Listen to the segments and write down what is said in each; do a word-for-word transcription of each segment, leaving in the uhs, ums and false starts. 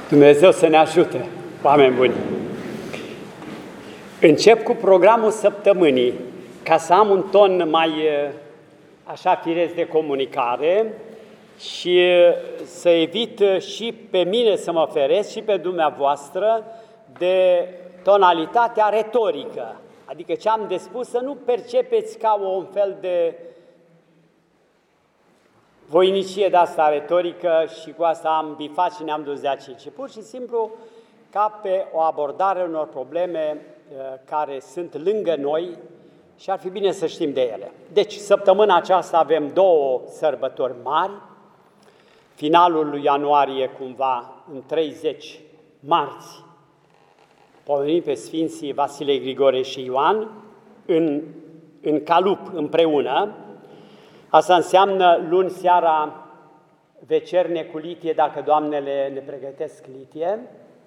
Dumnezeu să ne ajute, oameni buni! Încep cu programul săptămânii, ca să am un ton mai așa firesc de comunicare și să evit și pe mine să mă feresc și pe dumneavoastră de tonalitatea retorică. Adică ce am de spus să nu percepeți ca un fel de voinicie de asta retorică și cu asta am bifat și ne-am dus de aici, ci pur și simplu ca pe o abordare unor probleme care sunt lângă noi și ar fi bine să știm de ele. Deci, săptămâna aceasta avem două sărbători mari, finalul lui ianuarie cumva în treizeci marți, pomenim pe Sfinții Vasile, Grigore și Ioan în, în calup împreună. Asta înseamnă luni seara vecerne cu litie, dacă doamnele ne pregătesc litie,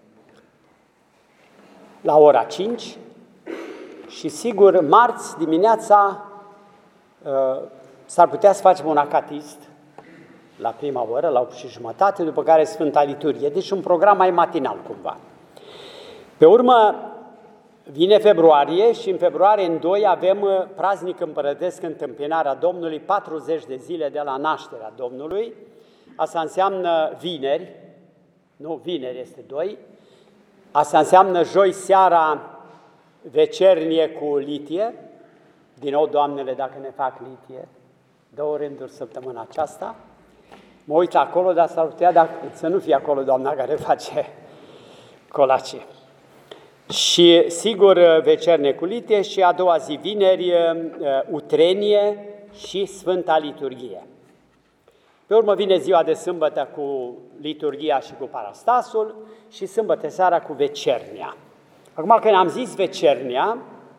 la ora cinci și sigur marți dimineața uh, s-ar putea să facem un acatist la prima oră, la opt și jumătate, după care Sfânta Liturghie, deci un program mai matinal cumva. Pe urmă vine februarie și în februarie în doi avem praznic împărătesc, întâmpinarea Domnului, patruzeci de zile de la nașterea Domnului. Asta înseamnă vineri, nu, vineri este doi, asta înseamnă joi seara vecernie cu litie, din nou doamnele dacă ne fac litie, două rânduri săptămâna aceasta. Mă uit acolo, dar s-ar putea dacă, să nu fie acolo doamna care face colace. Și sigur vecernie cu litie și a doua zi vineri, utrenie și Sfânta Liturghie. Pe urmă vine ziua de sâmbătă cu liturghia și cu parastasul și sâmbătă seara cu vecernia. Acum când am zis vecernia,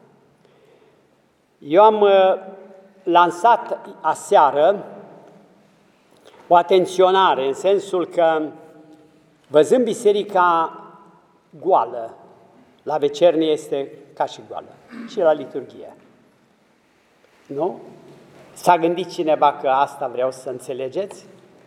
eu am lansat aseară o atenționare în sensul că văzând biserica goală, la vecernie este ca și goală și la liturghie. Nu? S-a gândit cineva că asta vreau să înțelegeți?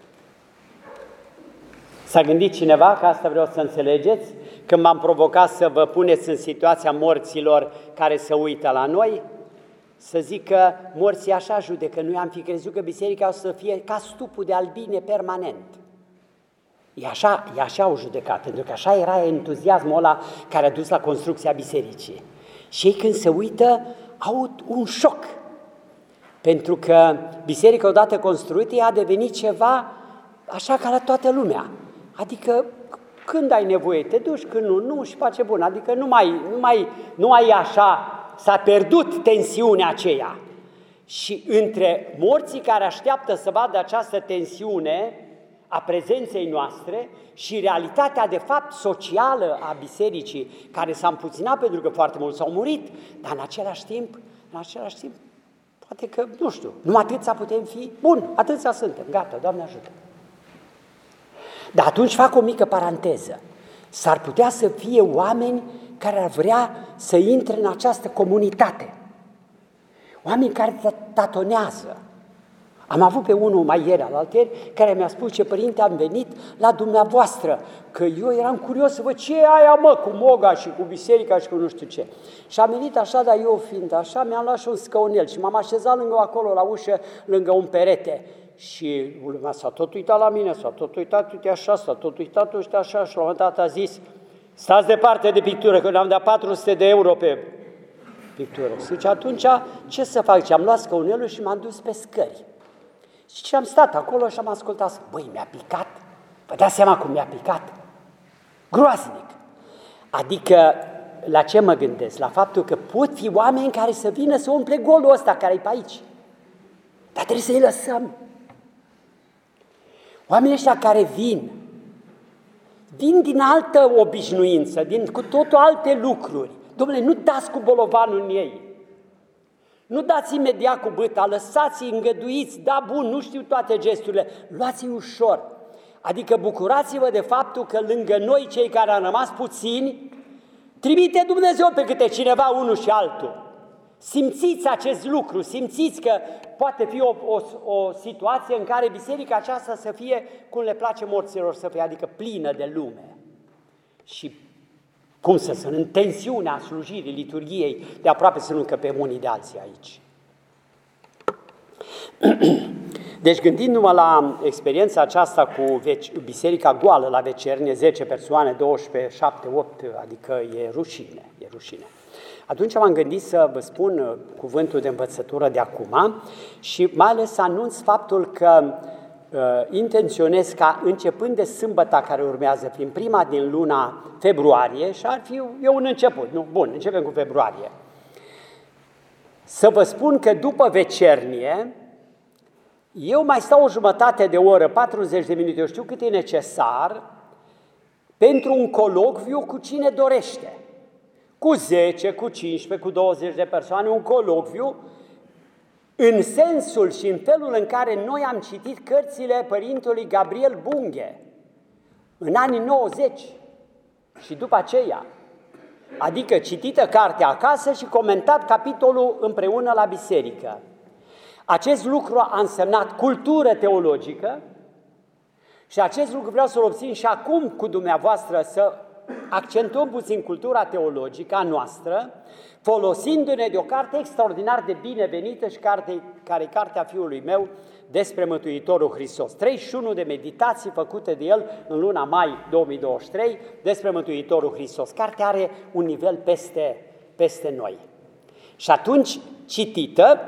S-a gândit cineva că asta vreau să înțelegeți? Când m-am provocat să vă puneți în situația morților care se uită la noi? Să zic că morții așa judecă, noi am fi crezut că biserica o să fie ca stupul de albine permanent. E așa, e așa o judecat, pentru că așa era entuziasmul ăla care a dus la construcția bisericii. Și ei când se uită au un șoc, pentru că biserica odată construită ea a devenit ceva așa ca la toată lumea. Adică când ai nevoie te duci, când nu, nu și face bun. Adică nu mai, nu mai, nu mai e așa, s-a pierdut tensiunea aceea. Și între morții care așteaptă să vadă această tensiune a prezenței noastre și realitatea de fapt socială a bisericii, care s-a împuținat pentru că foarte mulți s-au murit, dar în același timp, în același timp, poate că, nu știu, numai atâția putem fi, bun, atâția suntem, gata, Doamne ajută. Dar atunci fac o mică paranteză. S-ar putea să fie oameni care ar vrea să intre în această comunitate. Oameni care tatonează. Am avut pe unul mai ieri, alaltăieri, care mi-a spus: ce părinte, am venit la dumneavoastră, că eu eram curios să văd ce e aia, mă, cu moga și cu biserica și cu nu știu ce. Și am venit așa, dar eu fiind așa, mi-am luat și un scaunel și m-am așezat lângă acolo, la ușă, lângă un perete. Și lumea s-a tot uitat la mine, s-a tot uitat, uite așa, s-a tot uitat, uite așa, și la un moment dat a zis: stați departe de pictură, că ne-am dat patru sute de euro pe pictură. Și zice, atunci, ce să fac? Și am luat scaunelul și m-am dus pe scări. Și am stat acolo și am ascultat. Băi, mi-a picat. Vă dați seama cum mi-a picat? Groaznic. Adică, la ce mă gândesc? La faptul că pot fi oameni care să vină să umple golul ăsta care e pe aici. Dar trebuie să-i lăsăm. Oamenii ăștia care vin, vin din altă obișnuință, din cu totul alte lucruri. Dom'le, nu dați cu bolovanul în ei. Nu dați imediat cu bâta, lăsați-i, îngăduiți, da, bun, nu știu toate gesturile, luați-i ușor. Adică bucurați-vă de faptul că lângă noi, cei care am rămas puțini, trimite Dumnezeu pe câte cineva, unul și altul. Simțiți acest lucru, simțiți că poate fi o, o, o situație în care biserica aceasta să fie, cum le place morților să fie, adică plină de lume. și cum să sunt, în tensiunea slujirii, liturgiei, de aproape să nu încăpem unii de alții aici. Deci gândindu-mă la experiența aceasta cu biserica goală la vecernie, zece persoane, doisprezece, șapte, opt, adică e rușine, e rușine. Atunci m-am gândit să vă spun cuvântul de învățătură de acum și mai ales să anunț faptul că uh, intenționez ca începând de sâmbăta care urmează, prin prima din luna februarie, și ar fi e un început, nu? Bun, începem cu februarie. Să vă spun că după vecernie, eu mai stau o jumătate de oră, patruzeci de minute, eu știu cât e necesar, pentru un colocviu cu cine dorește. Cu zece, cu cincisprezece, cu douăzeci de persoane, un colocviu, în sensul și în felul în care noi am citit cărțile părintelui Gabriel Bunghe, în anii nouăzeci și după aceea. Adică citită cartea acasă și comentat capitolul împreună la biserică. Acest lucru a însemnat cultură teologică și acest lucru vreau să-l obțin și acum cu dumneavoastră, să accentuăm puțin cultura teologică a noastră, folosindu-ne de o carte extraordinar de binevenită și carte, care e cartea fiului meu despre Mântuitorul Hristos. treizeci și unu de meditații făcute de el în luna mai două mii douăzeci și trei despre Mântuitorul Hristos. Cartea are un nivel peste, peste noi. Și atunci citită,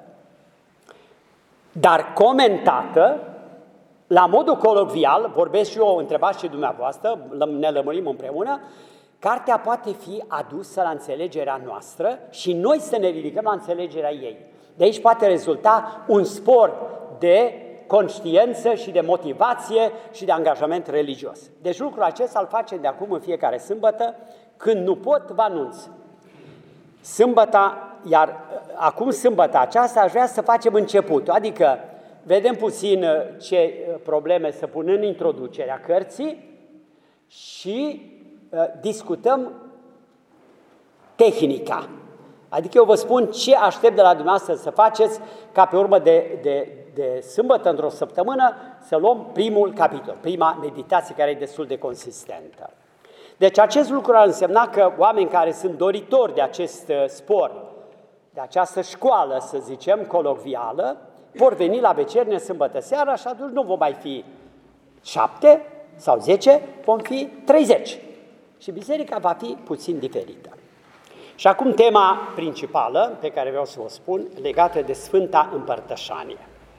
dar comentată, la modul colocvial, vorbesc și eu, întrebați și dumneavoastră, ne lămurim împreună, cartea poate fi adusă la înțelegerea noastră și noi să ne ridicăm la înțelegerea ei. De aici poate rezulta un spor de conștiință și de motivație și de angajament religios. Deci lucrul acesta îl facem de acum în fiecare sâmbătă, când nu pot, vă anunț. Sâmbăta, iar acum sâmbăta aceasta aș vrea să facem începutul, adică vedem puțin ce probleme să pun în introducerea cărții și uh, discutăm tehnica. Adică eu vă spun ce aștept de la dumneavoastră să faceți ca pe urmă de, de, de sâmbătă într-o săptămână să luăm primul capitol, prima meditație care e destul de consistentă. Deci acest lucru ar însemna că oameni care sunt doritori de acest spor, de această școală, să zicem, colocvială, vor veni la vecernie sâmbătă seara și atunci nu vom mai fi șapte sau zece, vom fi treizeci. Și biserica va fi puțin diferită. Și acum tema principală pe care vreau să o spun, legată de Sfânta Împărtășanie.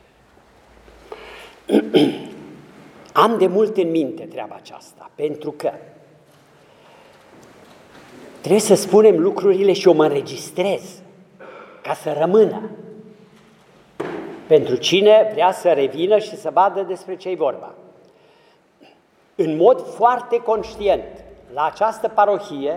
Am de mult în minte treaba aceasta, pentru că trebuie să spunem lucrurile și eu mă înregistrez ca să rămână. Pentru cine vrea să revină și să vadă despre ce-i vorba. În mod foarte conștient, la această parohie,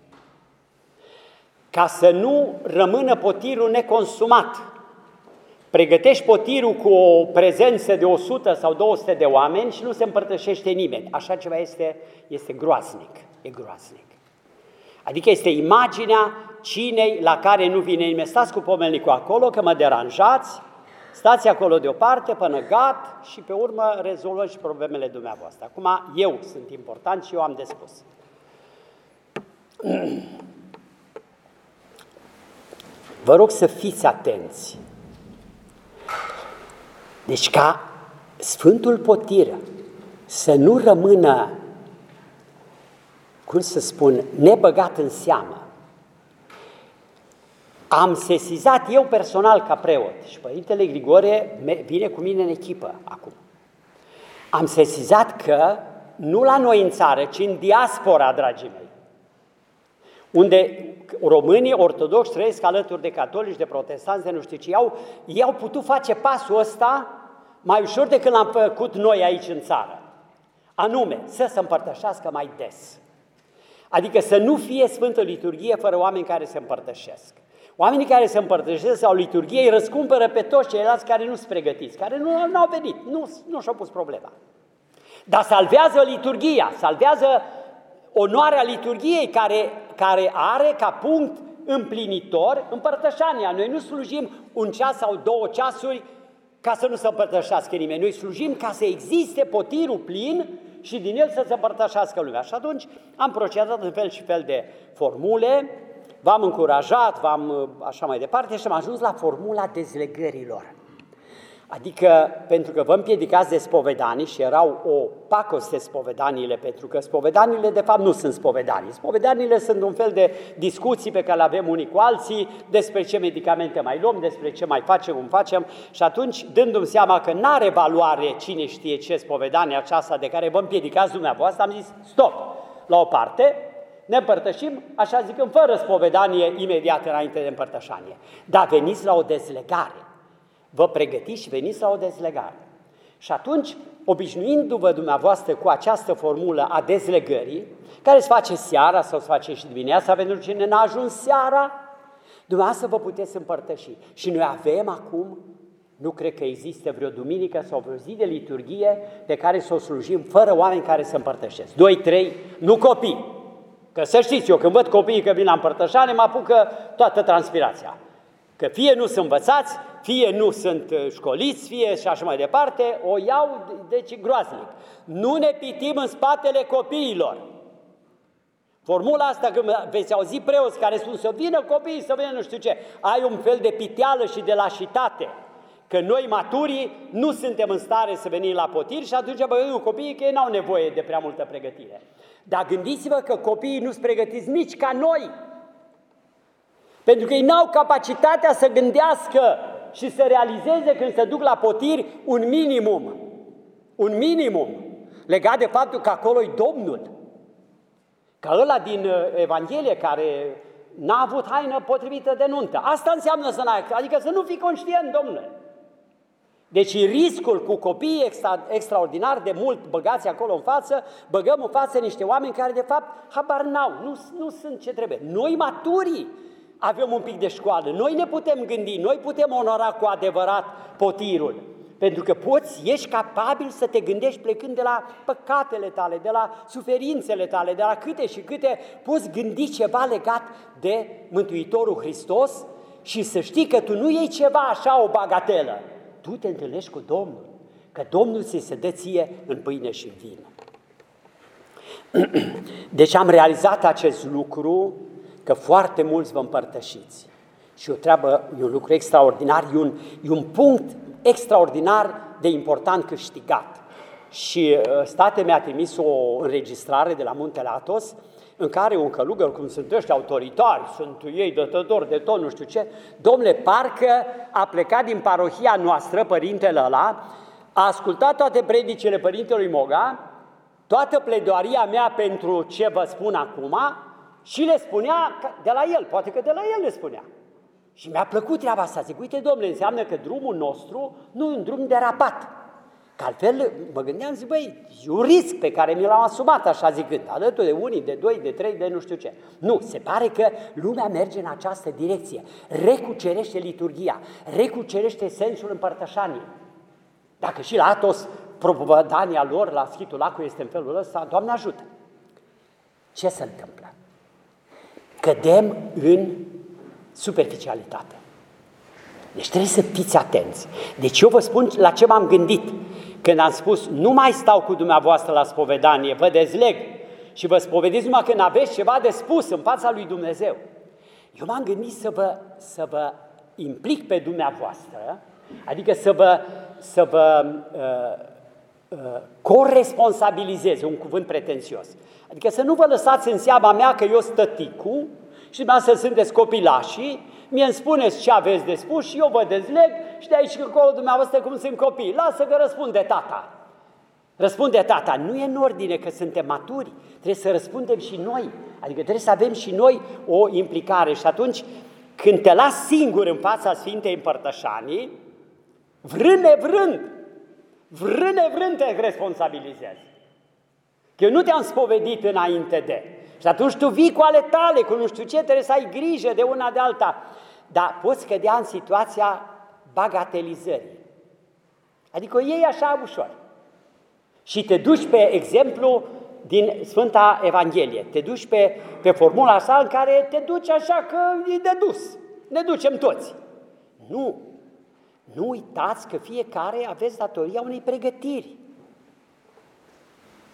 ca să nu rămână potirul neconsumat, pregătești potirul cu o prezență de o sută sau două sute de oameni și nu se împărtășește nimeni. Așa ceva este, este groaznic, e groaznic. Adică este imaginea cinei la care nu vine nimeni. Stați cu pomelnicul acolo, că mă deranjați, stați acolo deoparte până gat și pe urmă rezolvăm și problemele dumneavoastră. Acum eu sunt important și eu am de spus. Vă rog să fiți atenți. Deci ca Sfântul Potir să nu rămână, cum să spun, nebăgat în seamă. Am sesizat eu personal ca preot și Părintele Grigore vine cu mine în echipă acum. Am sesizat că nu la noi în țară, ci în diaspora, dragii mei, unde românii ortodoxi trăiesc alături de catolici, de protestanți, de nu știu ce, ei, ei au putut face pasul ăsta mai ușor decât l-am făcut noi aici în țară. Anume, să se împărtășească mai des. Adică să nu fie Sfântă Liturghie fără oameni care se împărtășesc. Oamenii care se împărtășesc sau liturghie îi răscumpără pe toți ceilalți care nu sunt pregătiți, care nu, nu au venit, nu, nu și-au pus problema. Dar salvează liturghia, salvează onoarea liturghiei care, care are ca punct împlinitor împărtășania. Noi nu slujim un ceas sau două ceasuri ca să nu se împărtășească nimeni. Noi slujim ca să existe potirul plin și din el să se împărtășească lumea. Și atunci am procedat în fel și fel de formule, v-am încurajat, v-am așa mai departe și am ajuns la formula dezlegărilor. Adică, pentru că vă împiedicați de spovedanii și erau o pacoste spovedaniile, pentru că spovedaniile de fapt nu sunt spovedanii. Spovedaniile sunt un fel de discuții pe care le avem unii cu alții despre ce medicamente mai luăm, despre ce mai facem, cum facem și atunci, dându-mi seama că n-are valoare cine știe ce spovedanie aceasta de care vă împiedicați dumneavoastră, am zis stop, la o parte, ne împărtășim, așa zicând, fără spovedanie imediat înainte de împărtășanie. Dar veniți la o dezlegare. Vă pregătiți și veniți la o dezlegare. Și atunci, obișnuindu-vă dumneavoastră cu această formulă a dezlegării, care se face seara sau se face și dimineața, pentru cine n-a ajuns seara, dumneavoastră vă puteți împărtăși. Și noi avem acum, nu cred că există vreo duminică sau vreo zi de liturghie pe care să o slujim fără oameni care să împărtășesc. Doi, trei, nu copii. Că să știți, eu când văd copiii că vin la împărtășare, mă apucă toată transpirația. Că fie nu sunt învățați, fie nu sunt școliți, fie și așa mai departe, o iau, deci groaznic. Nu ne pitim în spatele copiilor. Formula asta, când veți auzi preoți care spun să vină copiii, să vină nu știu ce, ai un fel de piteală și de lașitate. Că noi maturii nu suntem în stare să venim la potiri și atunci băgăm copiii că ei n-au nevoie de prea multă pregătire. Dar gândiți-vă că copiii nu sunt pregătiți nici ca noi. Pentru că ei n-au capacitatea să gândească și să realizeze când se duc la potiri un minimum. Un minimum legat de faptul că acolo-i Domnul. Ca ăla din Evanghelie care n-a avut haină potrivită de nuntă. Asta înseamnă să n-ai, adică să nu fii conștient, Domnule. Deci riscul cu copiii extra, extraordinar de mult băgați acolo în față, băgăm în față niște oameni care de fapt habar n-au, nu, nu sunt ce trebuie. Noi maturii avem un pic de școală, noi ne putem gândi, noi putem onora cu adevărat potirul. Pentru că poți, ești capabil să te gândești plecând de la păcatele tale, de la suferințele tale, de la câte și câte, poți gândi ceva legat de Mântuitorul Hristos și să știi că tu nu iei ceva așa, o bagatelă. Tu te întâlnești cu Domnul, că Domnul ți se dă ție în pâine și în vin. Deci am realizat acest lucru, că foarte mulți vă împărtășiți. Și o treabă, e un lucru extraordinar, e un, e un punct extraordinar de important câștigat. Și state mi-a trimis o înregistrare de la Muntele Athos, în care un călugăr, cum sunt ăștia autoritari, sunt ei dătători de tot, nu știu ce, domnule, parcă a plecat din parohia noastră, părintele ăla, a ascultat toate predicile părintelui Moga, toată pledoaria mea pentru ce vă spun acum și le spunea de la el, poate că de la el le spunea. Și mi-a plăcut treaba asta, zic, uite, domnule, înseamnă că drumul nostru nu e un drum derapat. Că altfel mă gândeam, zic, băi, e un risc pe care mi l-am asumat, așa zicând, alături de unii, de doi, de trei, de nu știu ce. Nu, se pare că lumea merge în această direcție, recucerește liturghia, recucerește sensul împărtășaniei. Dacă și la Athos, propovădania lor la Schitul Lacului este în felul ăsta, Doamne ajută! Ce se întâmplă? Cădem în superficialitate. Deci trebuie să fiți atenți. Deci eu vă spun la ce m-am gândit când am spus nu mai stau cu dumneavoastră la spovedanie, vă dezleg și vă spovediți numai când aveți ceva de spus în fața lui Dumnezeu. Eu m-am gândit să vă, să vă implic pe dumneavoastră, adică să vă, să vă uh, uh, coresponsabilizez, un cuvânt pretențios. Adică să nu vă lăsați în seama mea că eu sunt tăticul și dumneavoastră sunteți copilașii, mie îmi spuneți ce aveți de spus și eu vă dezleg și de aici încolo dumneavoastră cum sunt copii. Lasă că răspunde tata. Răspunde tata. Nu e în ordine că suntem maturi, trebuie să răspundem și noi. Adică trebuie să avem și noi o implicare. Și atunci când te las singur în fața Sfintei Împărtășanii, vrând nevrând, vrând nevrând te responsabilizezi. Că eu nu te-am spovedit înainte de... Și atunci tu vii cu ale tale, cu nu știu ce, trebuie să ai grijă de una de alta. Dar poți cădea în situația bagatelizării. Adică o iei așa ușor. Și te duci pe exemplu din Sfânta Evanghelie. Te duci pe, pe formula asta în care te duci așa că e de dus. Ne ducem toți. Nu. Nu uitați că fiecare aveți datoria unei pregătiri.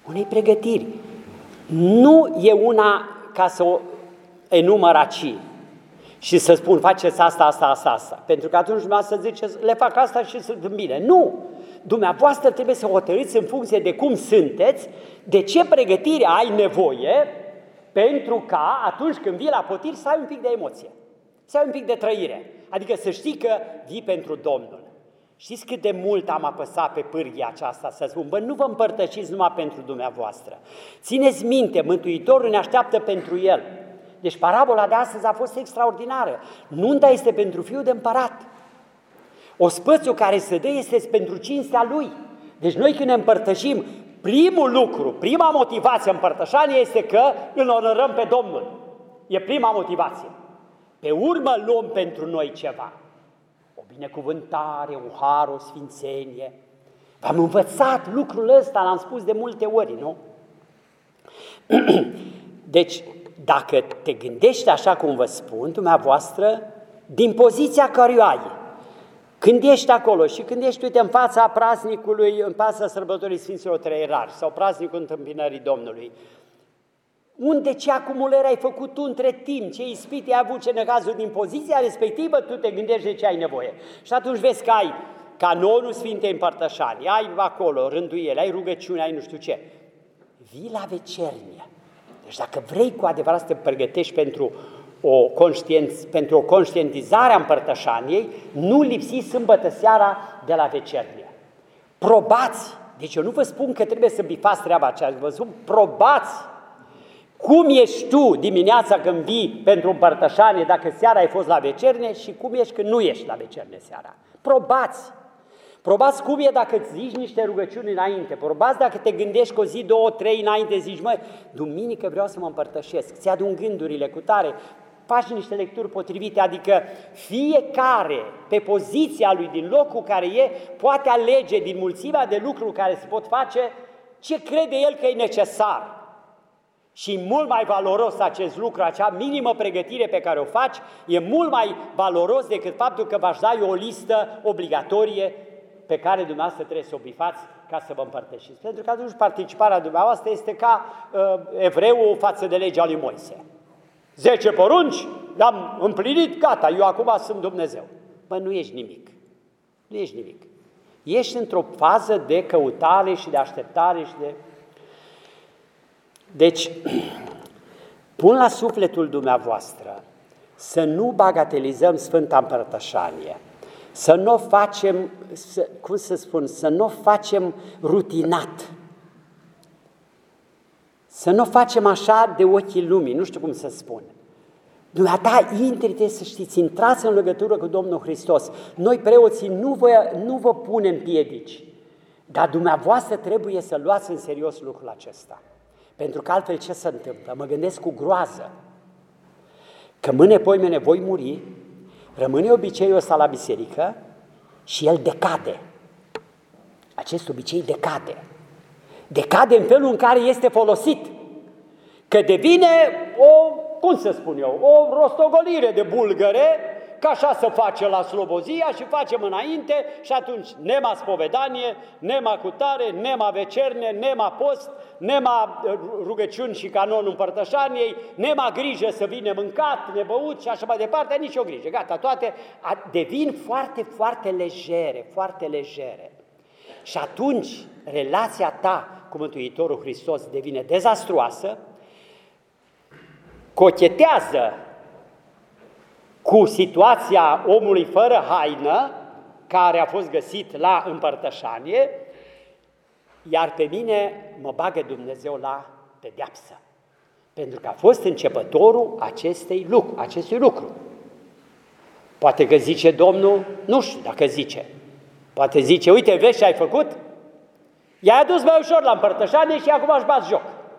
unei pregătiri. Nu e una ca să o enumăr aici și să spun faceți asta, asta, asta, asta. Pentru că atunci dumneavoastră ziceți, le fac asta și sunt bine. Nu! Dumneavoastră trebuie să hotărâți în funcție de cum sunteți, de ce pregătire ai nevoie, pentru ca atunci când vii la potiri să ai un pic de emoție, să ai un pic de trăire. Adică să știi că vii pentru Domnul. Știți cât de mult am apăsat pe pârghia aceasta să spun, bă, nu vă împărtășiți numai pentru dumneavoastră. Țineți minte, Mântuitorul ne așteaptă pentru El. Deci parabola de astăzi a fost extraordinară. Nunta este pentru fiul de împărat. Ospățul care se dă este pentru cinstea lui. Deci noi când ne împărtășim, primul lucru, prima motivație împărtășanie este că îl onorăm pe Domnul. E prima motivație. Pe urmă luăm pentru noi ceva. O binecuvântare, un har, o sfințenie. V-am învățat lucrul ăsta, l-am spus de multe ori, nu? Deci, dacă te gândești așa cum vă spun, dumneavoastră, din poziția care o ai, când ești acolo și când ești, uite, în fața praznicului, în fața sărbătorii Sfinților Trei Rari sau praznicul Întâmpinării Domnului, unde ce acumulări ai făcut tu între timp, ce ispite ai avut, ce necazuri, din poziția respectivă, tu te gândești de ce ai nevoie. Și atunci vezi că ai canonul Sfintei Împărtășanii, ai acolo rânduieli, ai rugăciune, ai nu știu ce. Vii la vecernie. Deci dacă vrei cu adevărat să te pregătești pentru o, conștienț, pentru o conștientizare a împărtășaniei, nu lipsi sâmbătă seara de la vecernie. Probați, deci eu nu vă spun că trebuie să bifați treaba aceea, vă spun, probați cum ești tu dimineața când vii pentru împărtășanie dacă seara ai fost la vecernie și cum ești când nu ești la vecernie seara. Probați! Probați cum e dacă îți zici niște rugăciuni înainte, probați dacă te gândești cu o zi, două, trei înainte, zici, măi, duminică vreau să mă împărtășesc, ți adun gândurile cu tare, faci niște lecturi potrivite, adică fiecare pe poziția lui din locul care e, poate alege din mulțimea de lucruri care se pot face ce crede el că e necesar. Și mult mai valoros acest lucru, acea minimă pregătire pe care o faci, e mult mai valoros decât faptul că v-aș da o listă obligatorie pe care dumneavoastră trebuie să o bifați ca să vă împărtășiți. Pentru că atunci participarea dumneavoastră este ca uh, evreul față de legea lui Moise. Zece porunci, le-am împlinit, gata, eu acum sunt Dumnezeu. Bă, nu ești nimic. Nu ești nimic. Ești într-o fază de căutare și de așteptare și de... Deci, pun la sufletul dumneavoastră să nu bagatelizăm Sfânta Împărtășanie, să nu o facem, să, cum să spun, să nu o facem rutinat, să nu o facem așa de ochii lumii, nu știu cum să spun. Dumneata, intri, trebuie să știți, intrați în legătură cu Domnul Hristos. Noi, preoții, nu vă, nu vă punem piedici, dar dumneavoastră trebuie să luați în serios lucrul acesta. Pentru că altfel ce se întâmplă? Mă gândesc cu groază că mâine, poimene voi muri, rămâne obiceiul ăsta la biserică și el decade. Acest obicei decade. Decade în felul în care este folosit. Că devine o, cum să spun eu, o rostogolire de bulgăre, că așa se face la Slobozia și facem înainte și atunci nema spovedanie, nema cutare, nema vecernie, nema post, nema rugăciuni și canonul împărtășaniei, nema grijă să vină mâncat, nebăut și așa mai departe, nicio grijă. Gata, toate devin foarte, foarte legere, foarte legere. Și atunci relația ta cu Mântuitorul Hristos devine dezastruoasă, cochetează cu situația omului fără haină, care a fost găsit la împărtășanie, iar pe mine mă bagă Dumnezeu la pedeapsă, pentru că a fost începătorul acestei lucru, acestui lucru. Poate că zice Domnul, nu știu dacă zice, poate zice, uite, vezi ce ai făcut? I-ai adus mai ușor la împărtășanie și acum își bați joc.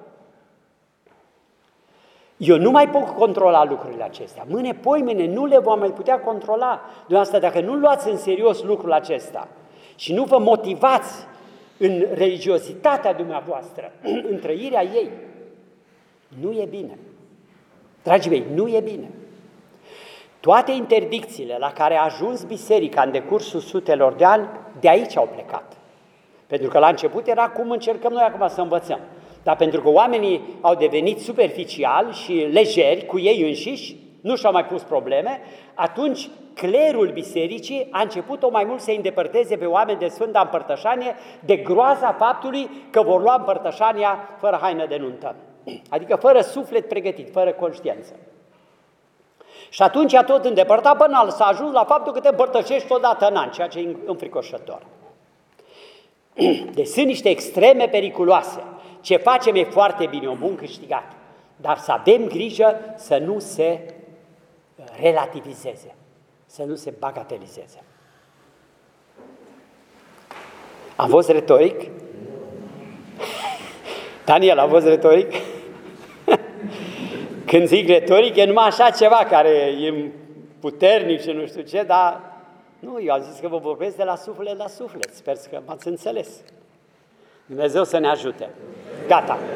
Eu nu mai pot controla lucrurile acestea. Mâine, poimene, nu le vom mai putea controla. Dumneavoastră, dacă nu luați în serios lucrul acesta și nu vă motivați în religiozitatea dumneavoastră, în trăirea ei, nu e bine. Dragii mei, nu e bine. Toate interdicțiile la care a ajuns biserica în decursul sutelor de ani, de aici au plecat. Pentru că la început era cum încercăm noi acum să învățăm. Dar pentru că oamenii au devenit superficiali și lejeri cu ei înșiși, nu și-au mai pus probleme, atunci clerul bisericii a început o mai mult să îi îndepărteze pe oameni de Sfânta Împărtășanie de groaza faptului că vor lua împărtășania fără haină de nuntă, adică fără suflet pregătit, fără conștiință. Și atunci a tot îndepărtat până s-a ajuns la faptul că te împărtășești odată în an, ceea ce e înfricoșător. Deci sunt niște extreme periculoase. Ce facem e foarte bine, un bun câștigat, dar să avem grijă să nu se relativizeze, să nu se bagatelizeze. Am fost retoric? Daniel, a fost retoric? Când zic retoric, e numai așa ceva care e puternic și nu știu ce, dar nu, eu am zis că vă vorbesc de la suflet la suflet. Sper că m-ați înțeles. Dumnezeu să ne ajute. Gata.